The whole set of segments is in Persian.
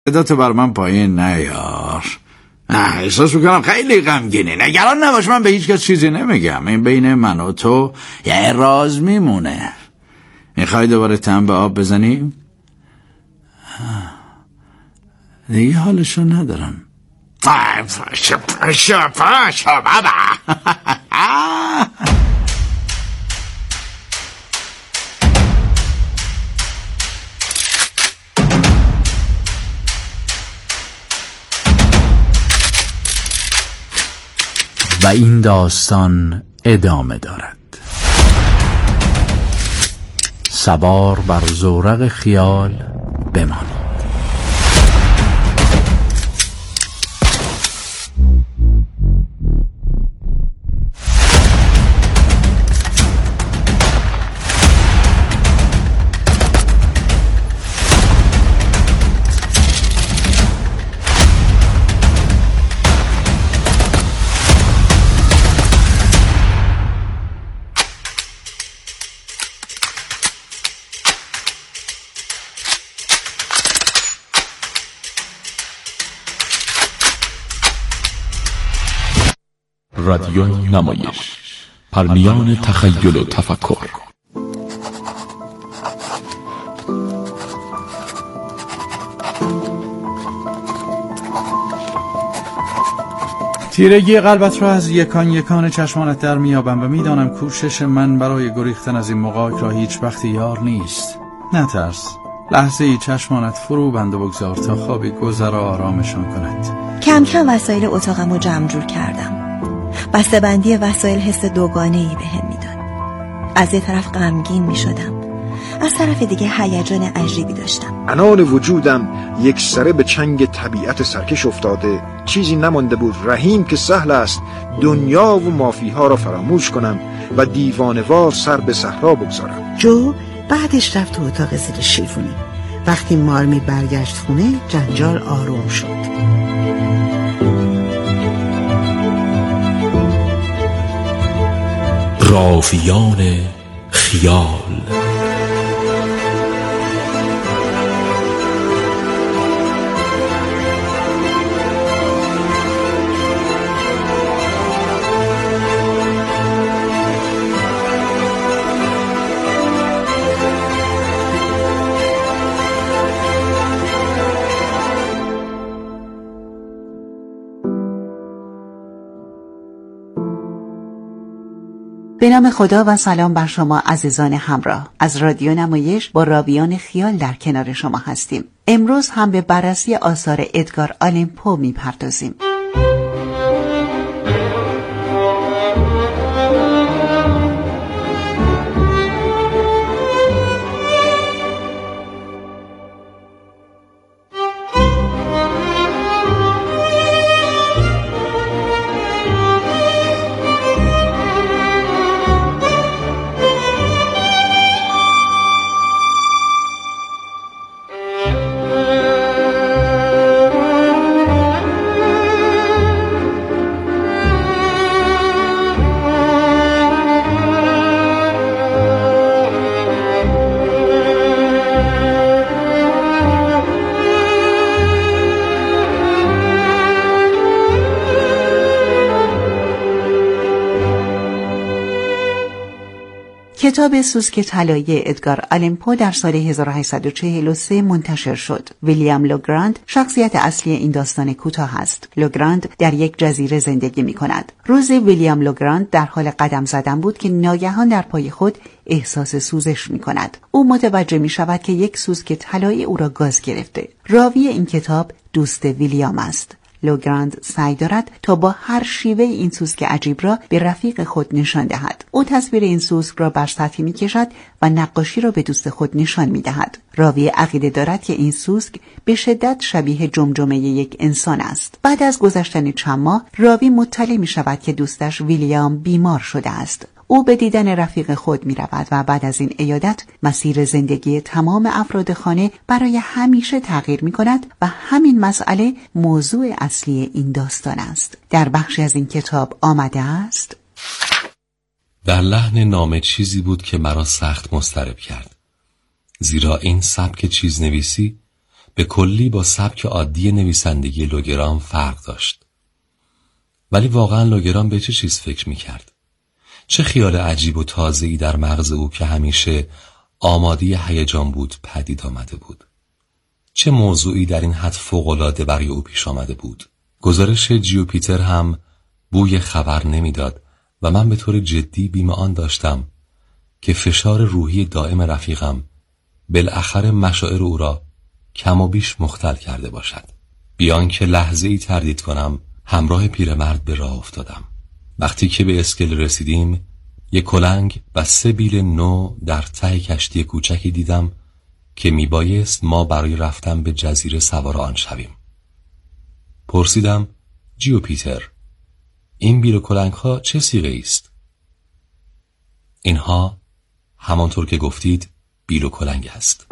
صداتو بر من پایین نیار. احساس میکنم خیلی غمگینی. نگران نباش، من به هیچ کس چیزی نمیگم. این بین من و تو یه راز میمونه. میخوای دوباره تن به آب بزنیم؟ دیگه حالشو ندارم. پاشو بابا. و این داستان ادامه دارد. سوار بر زورق خیال بمانید. رادیو نمایش، پرمیان تخیل و تفکر. تیرگی قلبت را از یکان یکان چشمانت در میابم و میدانم کوشش من برای گریختن از این مغاک را هیچ وقت یار نیست. نترس، لحظه ای چشمانت فرو بند و بگذار تا خوابی گذرا آرامشان کند. کم کم وسایل اتاقم رو جمع جور کردم. بسته‌بندی وسایل حس دوگانه‌ای بهم میداد. از یه طرف غمگین میشدم، از طرف دیگه هیجان عجیبی داشتم. انان وجودم یک سره به چنگ طبیعت سرکش افتاده. چیزی نمانده بود رحیم که سهل است دنیا و مافیها را فراموش کنم و دیوانه‌وار سر به صحرا بگذارم. جو بعدش رفت تو اتاق زیر شیفونی. وقتی مارمی برگشت خونه جنجال آروم شد. راویان خیال. به نام خدا و سلام بر شما عزیزان همراه. از رادیو نمایش با راویان خیال در کنار شما هستیم. امروز هم به بررسی آثار ادگار آلن پو میپردازیم. کتاب سوسک طلایی ادگار آلن پو در سال 1843 منتشر شد. ویلیام لوگراند شخصیت اصلی این داستان کوتاه است. لوگراند در یک جزیره زندگی می کند. روزی ویلیام لوگراند در حال قدم زدن بود که ناگهان در پای خود احساس سوزش می کند. او متوجه می شود که یک سوسک طلایی او را گاز گرفته. راوی این کتاب دوست ویلیام است. لوگراند سعی دارد تا با هر شیوه این سوسک عجیب را به رفیق خود نشان دهد. او تصویر این سوسک را بر سطحی می کشد و نقاشی را به دوست خود نشان می دهد. راوی عقیده دارد که این سوسک به شدت شبیه جمجمه یک انسان است. بعد از گذشتن چند ماه راوی مطلع می شود که دوستش ویلیام بیمار شده است. او به دیدن رفیق خود می رود و بعد از این عیادت مسیر زندگی تمام افراد خانه برای همیشه تغییر می کند و همین مسئله موضوع اصلی این داستان است. در بخشی از این کتاب آمده است: در لحن نامه چیزی بود که مرا سخت مضطرب کرد، زیرا این سبک چیزنویسی به کلی با سبک عادی نویسندگی لوگران فرق داشت. ولی واقعا لوگران به چه چیز فکر میکرد؟ چه خیال عجیب و تازه‌ای در مغز او که همیشه آماده هیجان بود پدید آمده بود؟ چه موضوعی در این حد فوق‌العاده برای او پیش آمده بود؟ گزارش جیوپیتر هم بوی خبر نمیداد و من به طور جدی بیم آن داشتم که فشار روحی دائم رفیقم بالاخره مشاعر او را کم و بیش مختل کرده باشد. بیان که لحظه‌ای تردید کنم همراه پیرمرد به راه افتادم. وقتی که به اسکله رسیدیم یک کلنگ و 3 بیل نو در ته کشتی کوچکی دیدم که میبایست ما برای رفتن به جزیره سوار آن شویم. پرسیدم جیوپیتر، این بیل و کلنگ ها چه صیغه است؟ اینها همانطور که گفتید بیل و کلنگ است.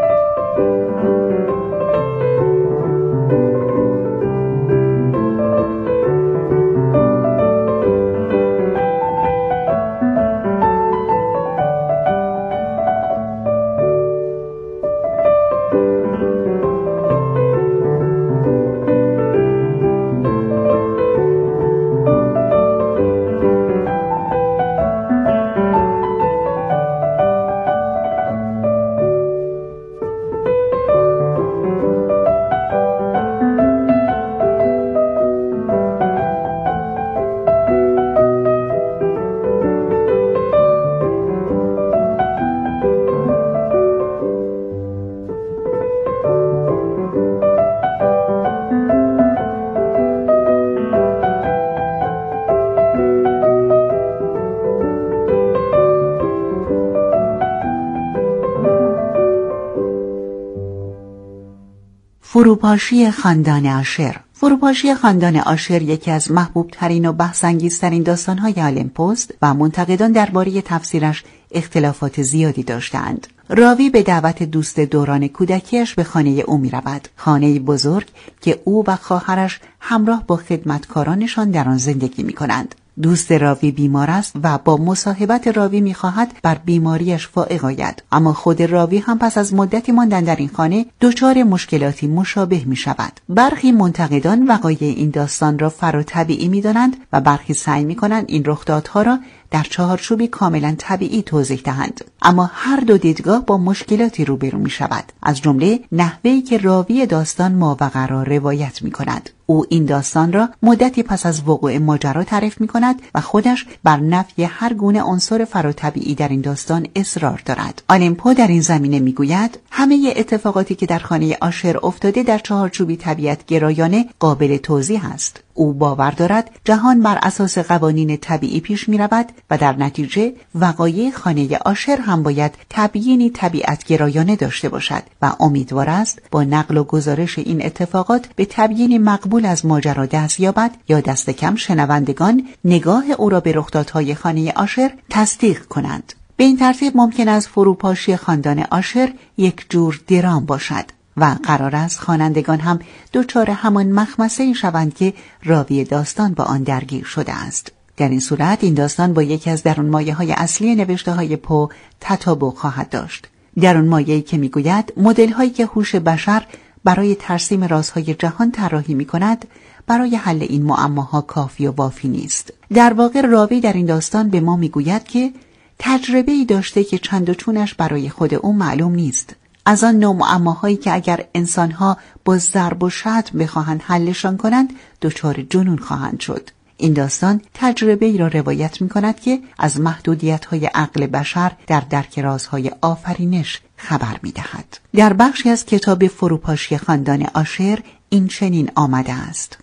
فروپاشی خاندان آشر. فروپاشی خاندان آشر یکی از محبوب ترین و بحث‌انگیزترین داستان‌های آلمپوست و منتقدان درباره تفسیرش اختلافات زیادی داشتند. راوی به دعوت دوست دوران کودکیش به خانه او می‌رود، خانه‌ای بزرگ که او و خواهرش همراه با خدمتکارانشان در آن زندگی می‌کنند. دوست راوی بیمار است و با مصاحبت راوی می‌خواهد بر بیماریش فائق آید، اما خود راوی هم پس از مدتی ماندن در این خانه دچار مشکلاتی مشابه می‌شود. برخی منتقدان وقایع این داستان را فراتبیعی می‌دانند و برخی سعی می‌کنند این رخدادها را در چهارچوبی کاملا طبیعی توضیح دهند، اما هر دو دیدگاه با مشکلاتی روبرو می‌شود، از جمله نحوهی که راوی داستان ماوقع را روایت می‌کند. او این داستان را مدتی پس از وقوع ماجرا تعریف می‌کند و خودش بر نفی هر گونه عنصر فراتبیعی در این داستان اصرار دارد. آلمپو در این زمینه می‌گوید همه اتفاقاتی که در خانه آشر افتاده در چهارچوبی طبیعت گرایانه قابل توضیح است. او باور دارد جهان بر اساس قوانین طبیعی پیش می‌رود و در نتیجه وقایع خانه آشر هم باید تبیینی طبیعت گرایانه داشته باشد و امیدوار است با نقل و گزارش این اتفاقات به تبیینی مقبول از ماجرا دست یابد یا دست کم شنوندگان نگاه او را به رخدادهای خانه آشر تصدیق کنند. به این ترتیب ممکن است فروپاشی خاندان آشر یک جور درام باشد و قرار است خوانندگان هم دچار همان مخمسه‌ای شوند که راوی داستان با آن درگیر شده است. در این صورت این داستان با یکی از درونمایه‌های اصلی نوشته‌های پو تطابق خواهد داشت. درونمایه‌ای که می‌گوید مدل‌هایی که هوش بشر برای ترسیم رازهای جهان طراحی می‌کند برای حل این معماها کافی و وافی نیست. در واقع راوی در این داستان به ما می‌گوید که تجربه‌ای داشته که چند و چونش برای خود او معلوم نیست. از آن نوع معماهایی که اگر انسان‌ها با ضرب و شتم بخواهند حلشان کنند دچار جنون خواهند شد. این داستان تجربه‌ای را روایت می‌کند که از محدودیت‌های عقل بشر در درک رازهای آفرینش خبر می‌دهد. در بخشی از کتاب فروپاشی خاندان آشر این چنین آمده است: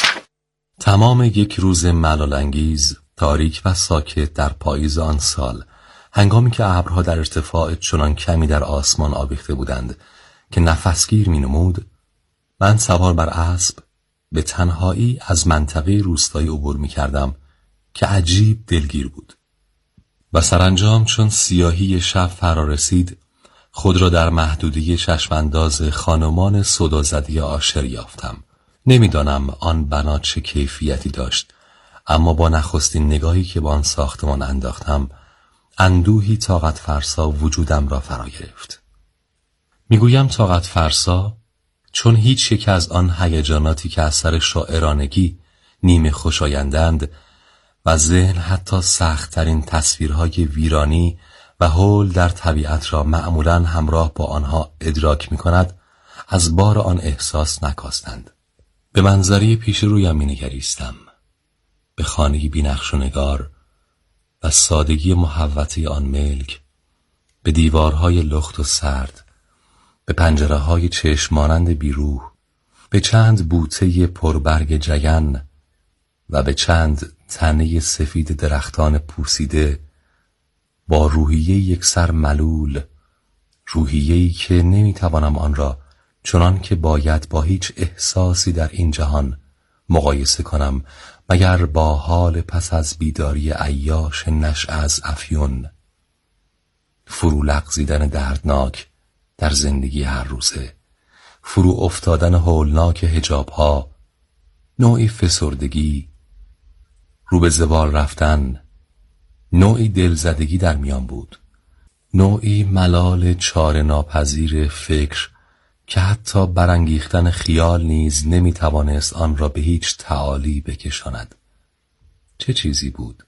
تمام یک روز ملال‌انگیز، تاریک و ساکت در پاییز آن سال، هنگامی که ابرها در ارتفاع چنان کمی در آسمان آویخته بودند که نفسگیر می‌نمود، من سوار بر اسب به تنهایی از منطقه روستایی عبور می‌کردم که عجیب دلگیر بود و سرانجام چون سیاهی شب فرا رسید خود را در محدوده چشمانداز خانمان سودازده آشر یافتم. نمی‌دانم آن بنا چه کیفیتی داشت، اما با نخستین نگاهی که به آن ساختمان انداختم اندوهی طاقت فرسا وجودم را فرا گرفت. میگویم طاقت فرسا چون هیچ یک از آن هیجاناتی که از سر شاعرانگی نیمه خوشایندند و ذهن حتی سخت‌ترین تصویرهای ویرانی و هول در طبیعت را معمولاً همراه با آنها ادراک می‌کند، از بار آن احساس نکاستند. به منظره پیش رویم می‌نگریستم، به خانه‌ای بی‌نقش و نگار و سادگی محوطه آن ملک، به دیوارهای لخت و سرد، به پنجره‌های چشمانند بیروح، به چند بوته پربرگ جگن و به چند تنه سفید درختان پوسیده با روحیه یک سر ملول، روحیه‌ای که نمیتوانم آن را چنان که باید با هیچ احساسی در این جهان مقایسه کنم مگر با حال پس از بیداری عیاش نشأه از افیون، فرو لغزیدن دردناک در زندگی هر روزه، فرو افتادن هولناک حجابها، نوعی فسردگی، رو به زوال رفتن، نوعی دلزدگی در میان بود، نوعی ملال چاره ناپذیر فکر که حتی برانگیختن خیال نیز نمیتوانست آن را به هیچ تعالی بکشاند. چه چیزی بود؟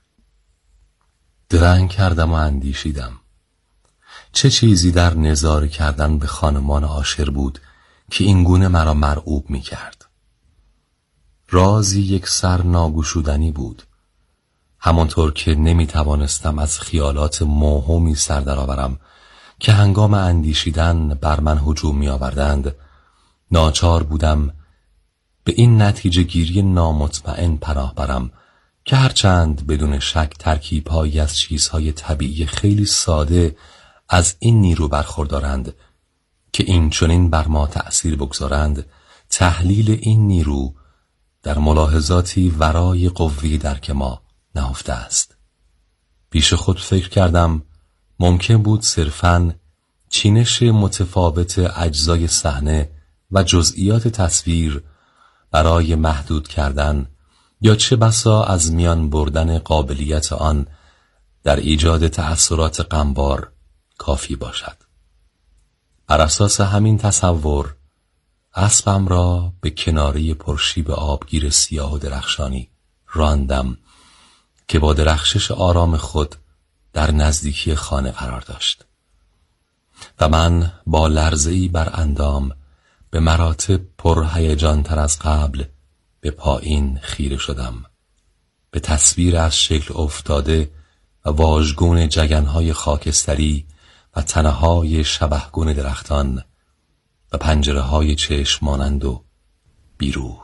درنگ کردم و اندیشیدم. چه چیزی در نظاره کردن به خانمان عاشر بود که اینگونه مرا مرعوب می کرد؟ رازی یک سر ناگشودنی بود، همانطور که نمی توانستم از خیالات موهومی سر درآورم که هنگام اندیشیدن بر من هجوم می آوردند. ناچار بودم به این نتیجه گیری نامطمئن پناه برم که هرچند بدون شک ترکیب‌هایی از چیزهای طبیعی خیلی ساده از این نیرو برخوردارند که این چنین بر ما تأثیر بگذارند، تحلیل این نیرو در ملاحظاتی ورای قوی درک ما نهفته است. پیش خود فکر کردم ممکن بود صرفاً چینش متفاوت اجزای صحنه و جزئیات تصویر برای محدود کردن یا چه بسا از میان بردن قابلیت آن در ایجاد تأثیرات غمبار کافی باشد. بر اساس همین تصور اسبم را به کناره پرشیب آبگیر سیاه و درخشانی راندم که با درخشش آرام خود در نزدیکی خانه قرار داشت و من با لرزه‌ای بر اندام به مراتب پرهیجان تر از قبل به پایین خیره شدم، به تصویر از شکل افتاده و واژگون جگنهای خاکستری و تنه‌های شبحگون درختان و پنجره‌های چشمانند و بیروح.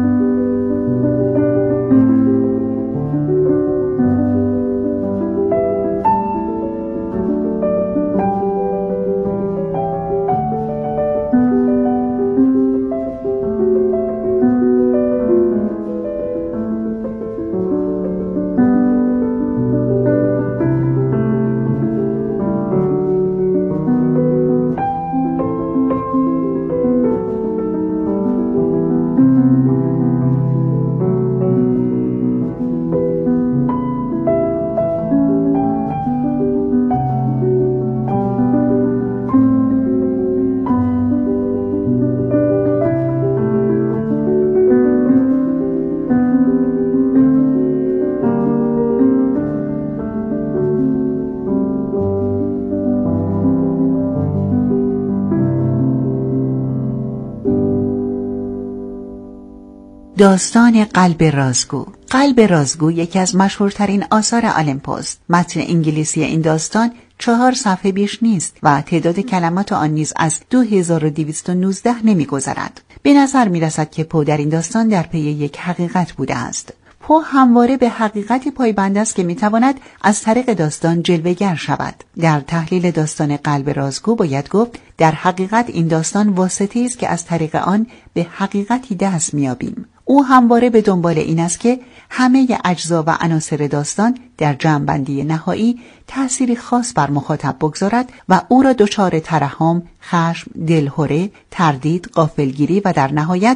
داستان قلب رازگو. قلب رازگو یکی از مشهورترین آثار آلن پوست. متن انگلیسی این داستان 4 صفحه بیش نیست و تعداد کلمات آن نیز از 2219 نمی‌گذرد. به نظر می‌رسد که پو در این داستان در پی یک حقیقت بوده است. پو همواره به حقیقتی پایبند است که می‌تواند از طریق داستان جلوه‌گر شود. در تحلیل داستان قلب رازگو باید گفت در حقیقت این داستان واسطه‌ای است که از طریق آن به حقیقتی دست می‌یابیم. او همواره به دنبال این است که همه اجزا و عناصر داستان در جمع‌بندی نهایی تأثیری خاص بر مخاطب بگذارد و او را دچار ترحم، خشم، دلهره، تردید، غافلگیری و در نهایت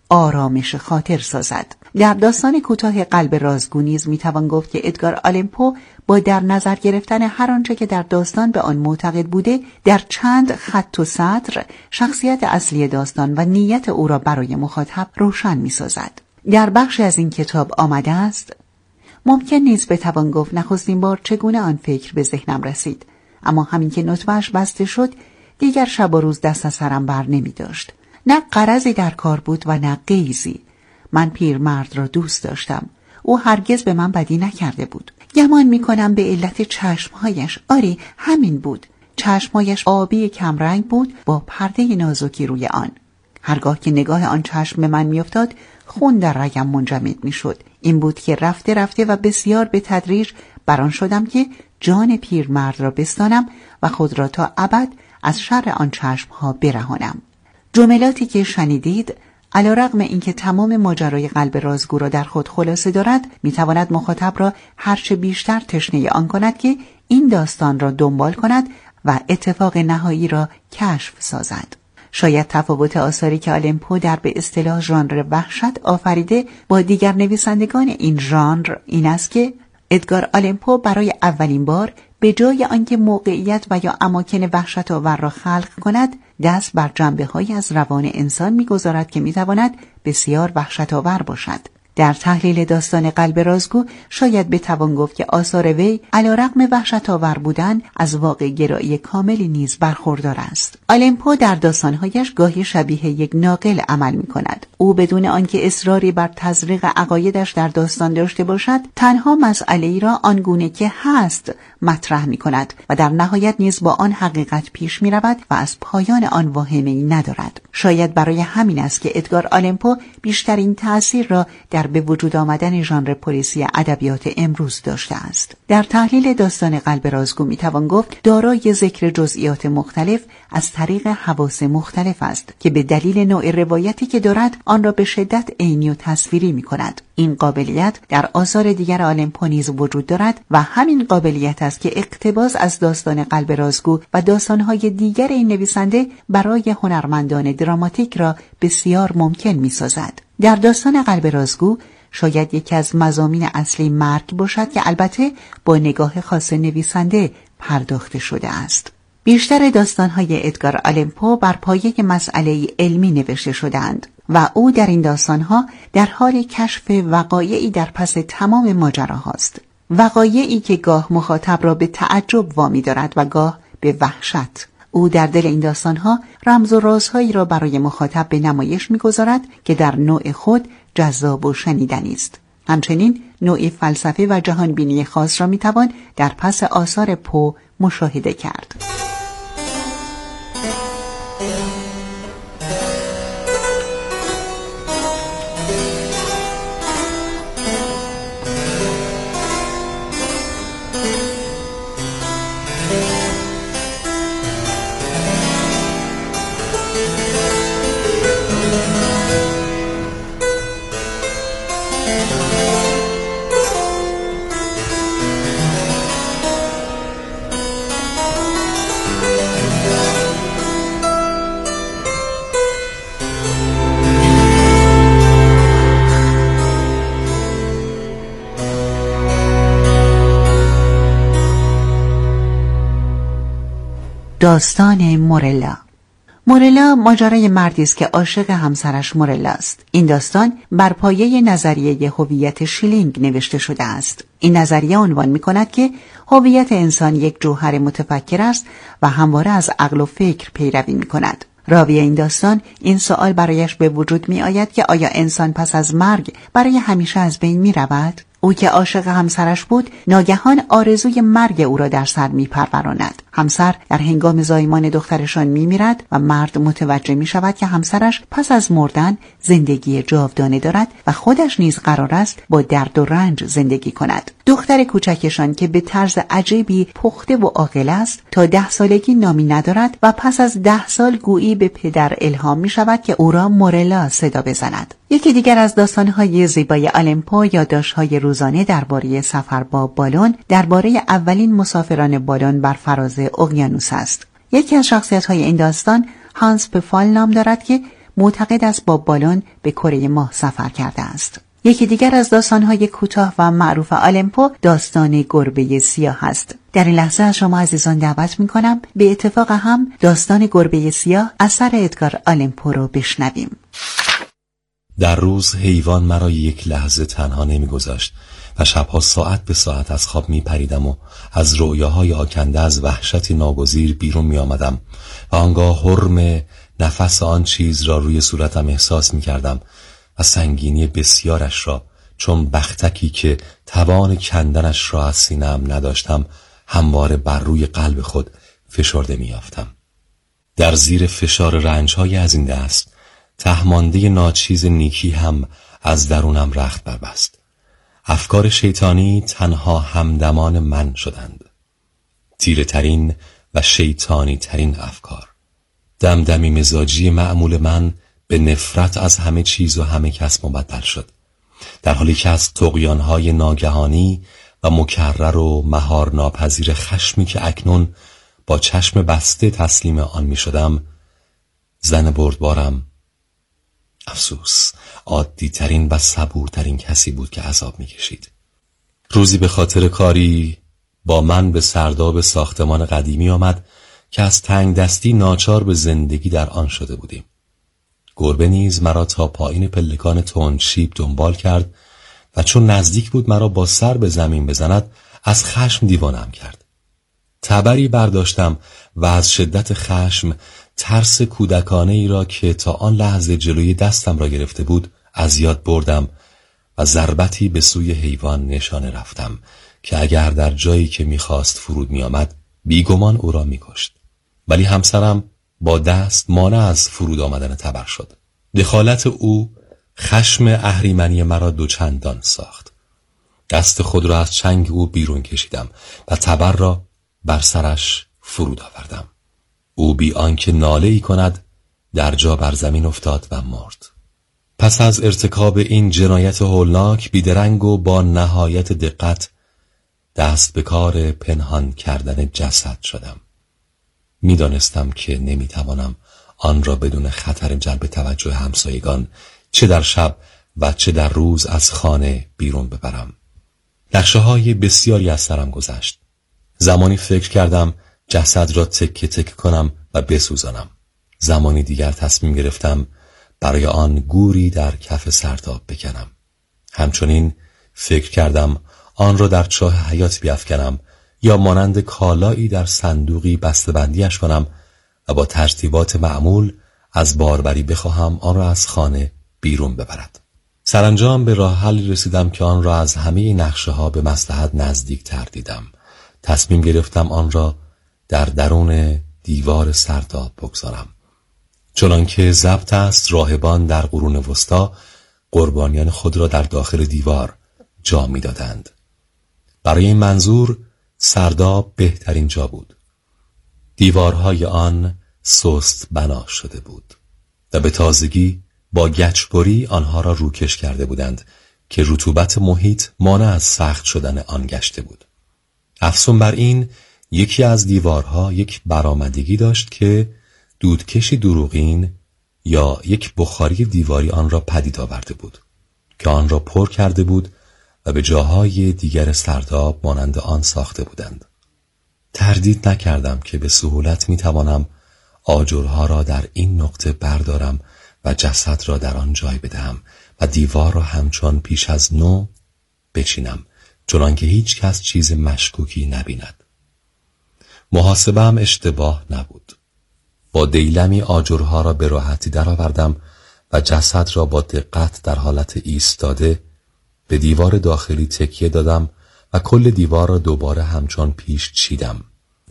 آرامش خاطر سازد. در داستان کوتاه قلب رازگو نیز میتوان گفت که ادگار آلن پو با در نظر گرفتن هر آنچه که در داستان به آن معتقد بوده، در چند خط و سطر شخصیت اصلی داستان و نیت او را برای مخاطب روشن میسازد. در بخشی از این کتاب آمده است: ممکن نیست بتوان گفت نخستین بار چگونه آن فکر به ذهنم رسید، اما همین که نطفه‌اش بسته شد دیگر شب و روز دست از سرم بر نمی داشت. نه غرضی در کار بود و نه غیظی. من پیرمرد را دوست داشتم. او هرگز به من بدی نکرده بود. گمان می کنم به علت چشمهایش. آری همین بود. چشمهایش آبی کمرنگ بود با پرده نازکی روی آن. هرگاه که نگاه آن چشم به من می افتاد خون در رگم منجمد می شد. این بود که رفته رفته و بسیار به تدریج بران شدم که جان پیرمرد را بستانم و خود را تا ابد از شر آن چشمها برهانم. جملاتی که شنیدید علیرغم اینکه تمام ماجرای قلب رازگو را در خود خلاصه دارد، میتواند مخاطب را هرچه بیشتر تشنه آن کند که این داستان را دنبال کند و اتفاق نهایی را کشف سازد. شاید تفاوت آثاری که آلن پو در به اصطلاح ژانر وحشت آفریده با دیگر نویسندگان این ژانر این است که ادگار آلن پو برای اولین بار به جای آنکه موقعیت و یا اماکن وحشت‌آور را خلق کند، دست بر جنبه‌هایی از روان انسان می‌گذارد که می‌تواند بسیار وحشت‌آور باشد. در تحلیل داستان قلب رازگو شاید بتوان گفت که آثار وی علیرغم وحشت‌آور بودن از واقع گرایی کاملی نیز برخوردار است. آلن پو در داستان‌هایش گاهی شبیه یک ناقل عمل می‌کند. او بدون آنکه اصراری بر تزریق عقایدش در داستان داشته باشد، تنها مسئله‌ای را آنگونه که هست مطرح می‌کند و در نهایت نیز با آن حقیقت پیش می‌رود و از پایان آن واهمه‌ای ندارد. شاید برای همین است که ادگار آلن پو بیشترین تأثیر را در به وجود آمدن ژانر پلیسی ادبیات امروز داشته است. در تحلیل داستان قلب رازگو میتوان گفت دارای ذکر جزئیات مختلف از طریق حواس مختلف است که به دلیل نوع روایتی که دارد آن را به شدت عینی و تصویری میکند. این قابلیت در آثار دیگر آلن پو نیز وجود دارد و همین قابلیت است که اقتباس از داستان قلب رازگو و داستان‌های دیگر این نویسنده برای هنرمندان دراماتیک را بسیار ممکن می‌سازد. در داستان قلب رازگو شاید یکی از مضامین اصلی مرگ باشد که البته با نگاه خاص نویسنده پرداخته شده است. بیشتر داستان‌های ادگار آلن پو بر پایه مسئله علمی نوشته شده‌اند و او در این داستان‌ها در حال کشف وقایعی در پس تمام ماجراهاست. وقایعی که گاه مخاطب را به تعجب وامی دارد و گاه به وحشت. او در دل این داستان‌ها رمز و رازهایی را برای مخاطب به نمایش می‌گذارد که در نوع خود جذاب و شنیدنی است. همچنین نوعی فلسفه و جهانبینی خاص را می‌توان در پس آثار پو مشاهده کرد. داستان مورلا. مورلا ماجرای مردی است که عاشق همسرش مورلا است. این داستان بر پایه نظریه هویت شیلینگ نوشته شده است. این نظریه عنوان می‌کند که هویت انسان یک جوهر متفکر است و همواره از عقل و فکر پیروی می‌کند. راوی این داستان این سوال برایش به وجود می‌آید که آیا انسان پس از مرگ برای همیشه از بین می‌رود؟ او که عاشق همسرش بود ناگهان آرزوی مرگ او را در سر می‌پروراند. همسر در هنگام زایمان دخترشان می‌میرد و مرد متوجه می‌شود که همسرش پس از مردن زندگی جاودانه دارد و خودش نیز قرار است با درد و رنج زندگی کند. دختر کوچکشان که به طرز عجیبی پخته و عاقل است تا 10 سالگی نامی ندارد و پس از 10 سال گویی به پدر الهام می‌شود که او را مورلا صدا بزند. یکی دیگر از داستان‌های زیبای آلن پو یادداشت‌های روزانه درباره سفر با بالون درباره اولین مسافران بالون بر فراز اقیانوس است. یکی از شخصیت‌های این داستان هانس پفال نام دارد که معتقد است با بالون به کره ماه سفر کرده است. یکی دیگر از داستان‌های کوتاه و معروف آلن پو داستان گربه سیاه است. در این لحظه از شما عزیزان دعوت می‌کنم به اتفاق هم داستان گربه سیاه اثر ادگار آلن پو رو بشنویم. در روز حیوان مرا یک لحظه تنها نمی‌گذاشت و شبها ساعت به ساعت از خواب می‌پریدم و از رؤیاهای آکنده از وحشتی ناگزیر بیرون می‌آمدم و آنگاه حرم نفس آن چیز را روی صورتم احساس می‌کردم و سنگینی بسیارش را، چون بختکی که توان کندنش را از سینه‌ام نداشتم همواره بر روی قلب خود فشرده می‌یافتم. در زیر فشار رنج‌های از این دست تهمانده ناچیز نیکی هم از درونم رخت بربست. افکار شیطانی تنها همدمان من شدند. تیره ترین و شیطانی ترین افکار. دمدمی مزاجی معمول من به نفرت از همه چیز و همه کس مبدل شد، در حالی که از طغیان‌های ناگهانی و مکرر و مهار ناپذیر خشمی که اکنون با چشم بسته تسلیم آن می شدم، زن بردبارم افسوس عادی ترین و صبورترین کسی بود که عذاب می کشید. روزی به خاطر کاری با من به سرداب ساختمان قدیمی آمد که از تنگ دستی ناچار به زندگی در آن شده بودیم. گربه نیز مرا تا پایین پلکان تندشیب دنبال کرد و چون نزدیک بود مرا با سر به زمین بزند از خشم دیوانه‌ام کرد. تبری برداشتم و از شدت خشم ترس کودکانه ای را که تا آن لحظه جلوی دستم را گرفته بود از یاد بردم و ضربتی به سوی حیوان نشانه رفتم که اگر در جایی که می‌خواست فرود می‌آمد بیگمان او را می‌کشت. ولی همسرم با دست مانع از فرود آمدن تبر شد. دخالت او خشم اهریمنی مرا دوچندان ساخت. دست خود را از چنگ او بیرون کشیدم و تبر را بر سرش فرود آوردم. او بی آنکه ناله‌ای کند در جا بر زمین افتاد و مرد. پس از ارتکاب این جنایت هولناک بیدرنگ و با نهایت دقت دست به کار پنهان کردن جسد شدم. میدانستم که نمیتوانم آن را بدون خطر جلب توجه همسایگان چه در شب و چه در روز از خانه بیرون ببرم. نقشه‌های بسیاری از سرم گذشت. زمانی فکر کردم جسد را تکه تکه کنم و بسوزانم. زمانی دیگر تصمیم گرفتم برای آن گوری در کف سرداب بکنم. همچنین فکر کردم آن را در چاه حیات بیفکنم یا مانند کالایی در صندوقی بسته‌بندیش کنم و با ترتیبات معمول از باربری بخواهم آن را از خانه بیرون ببرد. سرانجام به راه حلی رسیدم که آن را از همه نقشه‌ها به مصلحت نزدیک تر دیدم. تصمیم گرفتم آن را در درون دیوار سرداب بگذارم. چنانکه ضبط است راهبان در قرون وسطی قربانیان خود را در داخل دیوار جا می‌دادند. برای این منظور سرداب بهترین جا بود. دیوارهای آن سست بنا شده بود و به تازگی با گچبری آنها را روکش کرده بودند که رطوبت محیط مانع از سخت شدن آن گشته بود. افزون بر این یکی از دیوارها یک برآمدگی داشت که دودکشی دروغین یا یک بخاری دیواری آن را پدید آورده بود که آن را پر کرده بود و به جاهای دیگر سرداب مانند آن ساخته بودند. تردید نکردم که به سهولت میتوانم آجرها را در این نقطه بردارم و جسد را در آن جای بدهم و دیوار را همچون پیش از نو بچینم، چنانکه هیچ کس چیز مشکوکی نبیند. محاسبه هم اشتباه نبود. با دیلمی آجرها را به راحتی درآوردم و جسد را با دقت در حالت ایستاده به دیوار داخلی تکیه دادم و کل دیوار را دوباره همچون پیش چیدم.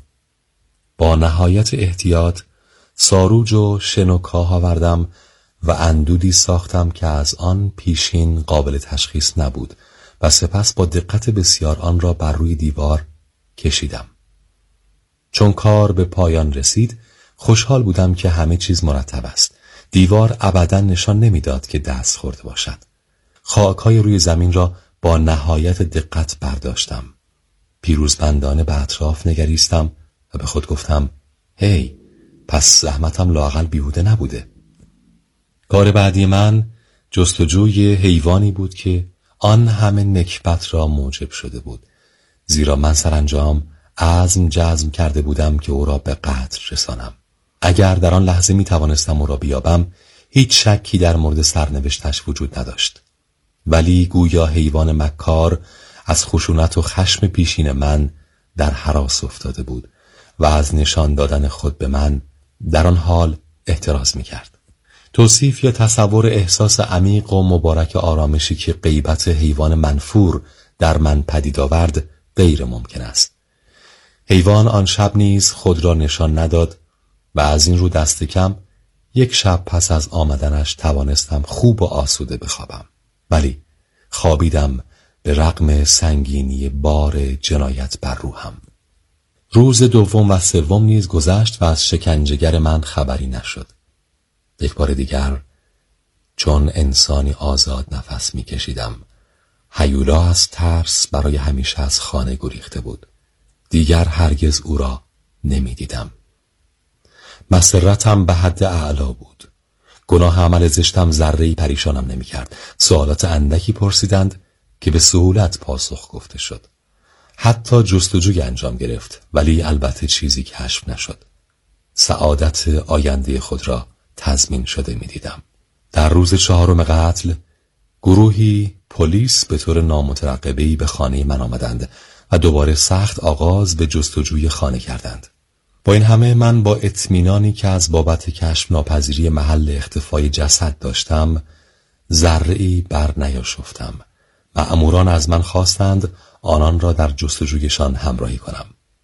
با نهایت احتیاط ساروج و شن و کاه آوردم و اندودی ساختم که از آن پیشین قابل تشخیص نبود و سپس با دقت بسیار آن را بر روی دیوار کشیدم. چون کار به پایان رسید خوشحال بودم که همه چیز مرتب است. دیوار ابداً نشان نمیداد که دست خورده باشد. خاک‌های روی زمین را با نهایت دقت برداشتم. پیروزمندانه به اطراف نگریستم و به خود گفتم هی، پس زحمتم لااقل بیهوده نبوده. کار بعدی من جستجوی حیوانی بود که آن همه نکبت را موجب شده بود، زیرا من سرانجام عزم جزم کرده بودم که او را به قتل رسانم. اگر در آن لحظه می توانستم او را بیابم، هیچ شکی در مورد سرنوشتش وجود نداشت. ولی گویا حیوان مکار از خشونت و خشم پیشین من در هراس افتاده بود و از نشان دادن خود به من در آن حال احتراز می کرد. توصیف یا تصور احساس عمیق و مبارک آرامشی که غیبت حیوان منفور در من پدید آورد غیر ممکن است. حیوان آن شب نیز خود را نشان نداد و از این رو دست کم یک شب پس از آمدنش توانستم خوب و آسوده بخوابم. ولی خوابیدم به رغم سنگینی بار جنایت بر روحم. روز دوم و سوم نیز گذشت و از شکنجهگر من خبری نشد. یک بار دیگر چون انسانی آزاد نفس می کشیدم. هیولا از ترس برای همیشه از خانه گریخته بود. دیگر هرگز او را نمی دیدم. مسرتم به حد اعلا بود. گناه عمل زشتم ذره‌ای پریشانم نمی کرد. سوالات اندکی پرسیدند که به سهولت پاسخ گفته شد. حتی جستجوی انجام گرفت، ولی البته چیزی کشف نشد. سعادت آینده خود را تضمین شده می دیدم. در روز 4 قتل گروهی پلیس به طور نامترقبه‌ای به خانه من آمدند و دوباره سخت آغاز به جستجوی خانه کردند. با این همه من با اطمینانی که از بابت کشف ناپذیری محل اختفای جسد داشتم ذره‌ای بر نیاشفتم. مأموران از من خواستند آنان را در جستجویشان همراهی کنم.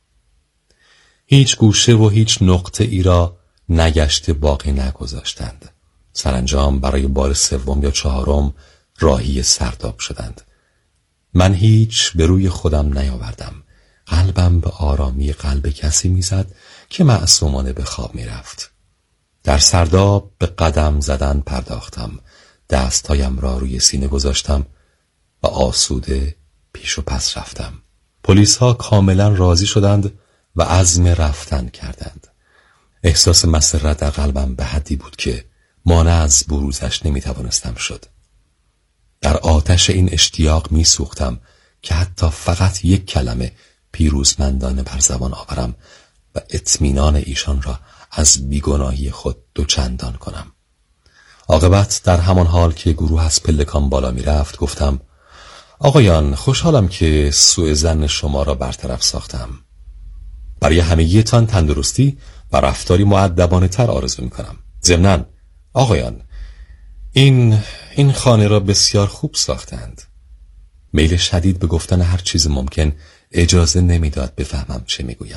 هیچ گوشه و هیچ نقطه ای را نگشته باقی نگذاشتند. سرانجام برای بار 3 یا 4 راهی سرداب شدند. من هیچ به روی خودم نیاوردم. قلبم به آرامی قلب کسی میزد که معصومانه به خواب میرفت. در سرداب به قدم زدن پرداختم. دستایم را روی سینه گذاشتم و آسوده پیش و پس رفتم. پلیس ها کاملا راضی شدند و عزم رفتن کردند. احساس مسرت در قلبم به حدی بود که مانع از بروزش نمیتوانستم شد. در آتش این اشتیاق میسوختم که حتی فقط یک کلمه پیروزمندانه بر زبان آورم و اطمینان ایشان را از بیگناهی خود دوچندان کنم. عاقبت در همان حال که گروه از پلکان بالا می رفت گفتم: آقایان، خوشحالم که سوء ظن شما را برطرف ساختم. برای همگیتان تندرستی و رفتاری مؤدبانه تر آرزو می کنم. ضمناً آقایان، این خانه را بسیار خوب ساختند. میل شدید به گفتن هر چیز ممکن اجازه نمیداد بفهمم چه میگویم.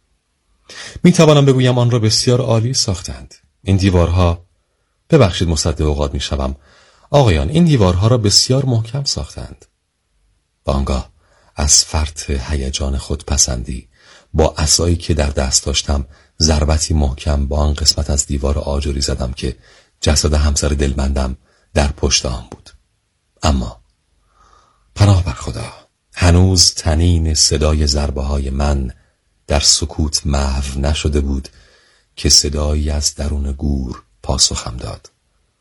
میتوانم بگویم آن را بسیار عالی ساختند. این دیوارها، ببخشید مصدق اوقات میشوم، آقایان، این دیوارها را بسیار محکم ساختند. و آنگاه از فرط هیجان خود پسندی با عصایی که در دست داشتم ضربتی محکم با آن قسمت از دیوار آجری زدم که جسد همسر دلبندم در پشت آن بود. اما پناه بر خدا، هنوز طنین صدای ضربه های من در سکوت محو نشده بود که صدایی از درون گور پاسخم داد.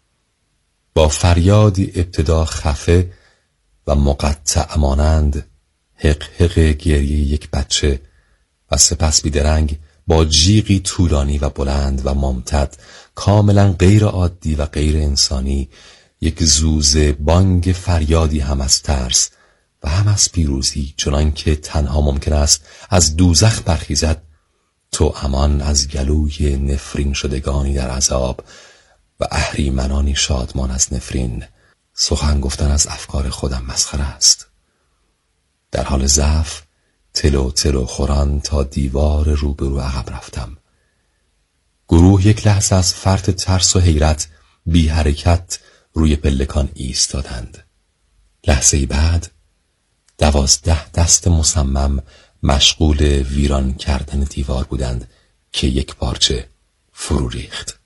با فریادی ابتدا خفه و مقطع مانند حق حق گریه یک بچه و سپس بیدرنگ با جیغی طولانی و بلند و ممتد، کاملا غیر عادی و غیر انسانی، یک زوزه بانگ فریادی هم از ترس و هم از پیروزی، چنان که تنها ممکن است از دوزخ برخیزد، تو امان از گلوی نفرین شدگانی در عذاب و اهریمنانی شادمان از نفرین. سخن گفتن از افکار خودم مسخره است. در حال ضعف تلو تلو خوران تا دیوار روبرو عقب رفتم. گروه یک لحظه از فرط ترس و حیرت بی حرکت روی پلکان ایستادند. لحظه‌ای بعد 12 دست مصمم مشغول ویران کردن دیوار بودند که یک پارچه فرو ریخت.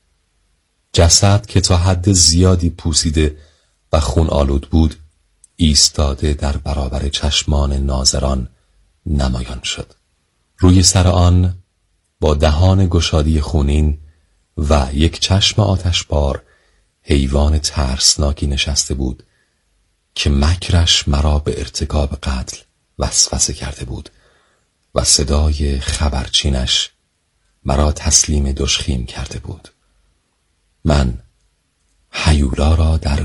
جسد که تا حد زیادی پوسیده و خون آلود بود ایستاده در برابر چشمان ناظران نمایان شد. روی سر آن با دهان گشادی خونین و یک چشم آتشبار حیوان ترسناکی نشسته بود که مکرش مرا به ارتکاب قتل وسوسه کرده بود و صدای خبرچینش مرا تسلیم دژخیم کرده بود. من هیولا را در